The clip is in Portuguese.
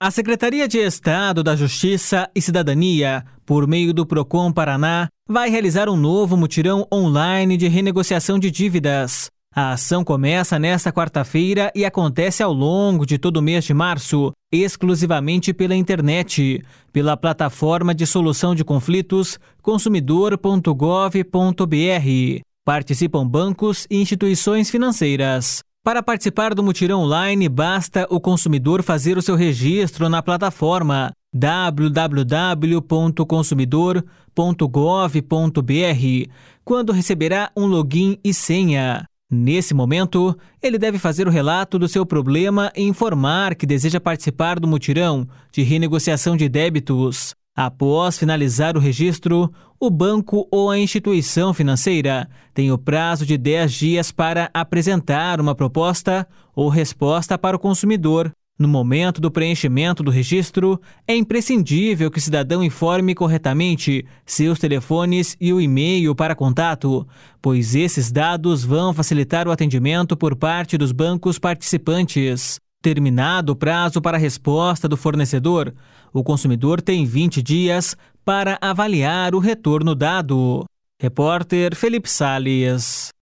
A Secretaria de Estado da Justiça e Cidadania, por meio do Procon Paraná, vai realizar um novo mutirão online de renegociação de dívidas. A ação começa nesta quarta-feira e acontece ao longo de todo o mês de março, exclusivamente pela internet, pela plataforma de solução de conflitos consumidor.gov.br. Participam bancos e instituições financeiras. Para participar do mutirão online, basta o consumidor fazer o seu registro na plataforma www.consumidor.gov.br, quando receberá um login e senha. Nesse momento, ele deve fazer o relato do seu problema e informar que deseja participar do mutirão de renegociação de débitos. Após finalizar o registro, o banco ou a instituição financeira tem o prazo de 10 dias para apresentar uma proposta ou resposta para o consumidor. No momento do preenchimento do registro, é imprescindível que o cidadão informe corretamente seus telefones e o e-mail para contato, pois esses dados vão facilitar o atendimento por parte dos bancos participantes. Terminado o prazo para a resposta do fornecedor, o consumidor tem 20 dias para avaliar o retorno dado. Repórter Felipe Salles.